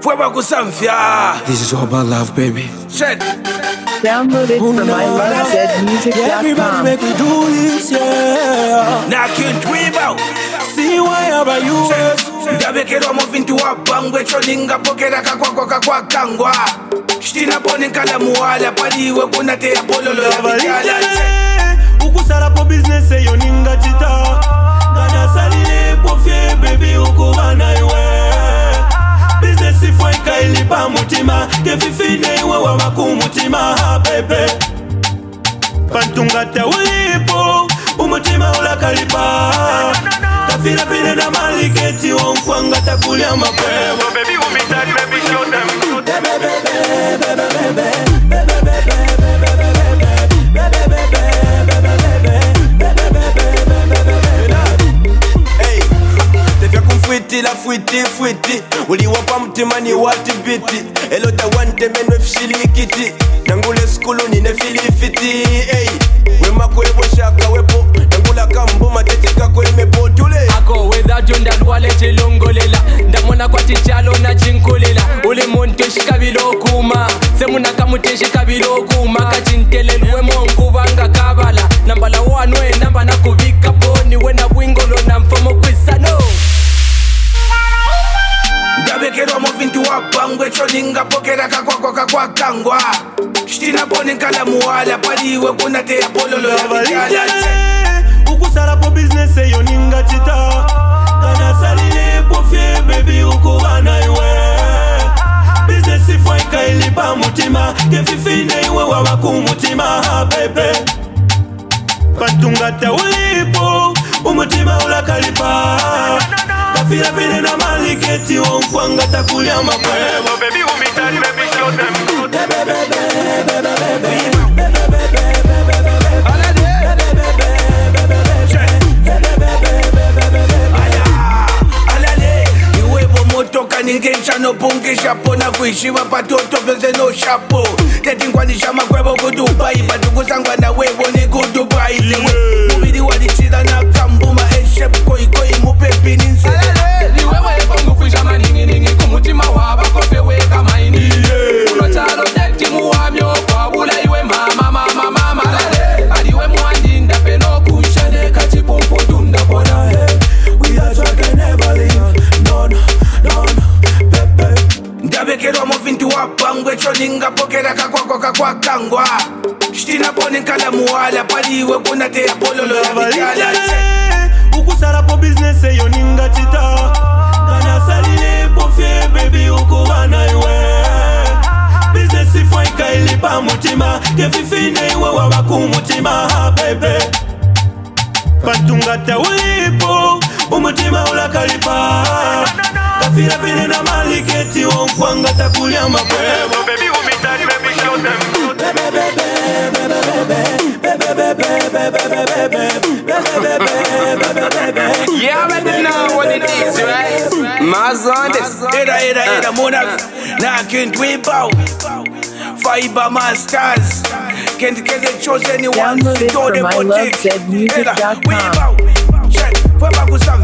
Fuego Kusamfia. This is all about love, baby. Check. Download it from iLoveZmusic.com. Everybody make me do this, yeah. Now can't we bow? See why about you? Ndabekero movintu wapangwe cholinga pokera kakwa kangwa. Shtina pone kala muala paliwe kuna te apololo ya vitala. Ukusara po business yo ninga chita. Gana salile po fie baby ukubana iwe. Business ifo ikailipa mutima. Kefifine iwe wamakumutima ha bebe. Pantungata ulipo umutima ulakalipa. Kafila file na maliketi wamfwanga takulia mapema. Baby umitari baby show them. Hey, tefya kumfwiti la fwiti uliwapa mtima ni wati biti elota wante menwe fshilikiti nangule skulu nine filifiti. Hey, wema kwebo shaka wepo nangula kambo matetika kweme potule ako weda junda lwale chilongolela ndamona kwa tichalo na chinkolela uli muntu shikabilo kuma semuna kamute shikabilo kuma kachintelelwe mongu banga kabala nambala wanwe namba nakubika poni wena bwingolo na mfomo kwisano. Ndabekero movintu wapangwe cholinga pokera kakwa kangwa. Shtina pone kala muala paliwe kuna te apololo ya vitala. Ukusara po business yo ninga chita. Gana salile po fie baby ukubana iwe. Business ifo ikailipa mutima. Kefifine iwe wawakumutima ha bebe. Pantungata ulipo umutima ulakalipa. Kafila file na maliketi wamfwanga takulia mapema. Baby umitari baby show them. Ningesha no pungisha pona kuishiwa patoto veze no shapo. Tetingwanisha makwebo kudubai batukusangwa na webo ni kudubai lewe. Mubidi walichida na kambuma eshep koi mupepi ninse. Liwewe kongu fwisha maningi kumutima waba kofe weka maini. Ulochalo dekti muwamyo kwa ula iwe mama aliwe muandinda peno kushane kachipompo tunda pona he. We are talking never leave. None. Ndabekero movintu wapangwe cholinga pokera kakwa kangwa. Shtina pone kala muala paliwe kuna te apololo ya vitala. Ukusara po business yo ninga chita. Gana salile po fie baby ukubana iwe. Business ifo ikailipa mutima. Kefifine iwe wawakumutima ha bebe. Pantungata ulipo umutima ulakalipa. Kafila file na maliketi wamfwanga takulia mapema. Baby umitari baby show them. Yeah, I already know what it is, right? Mazondes. Era monarch. Now can't we bow? Fiber masters. Can't get chosen anyone. Download it from iLoveZmusic.com. Check. Fuego Kusamfia.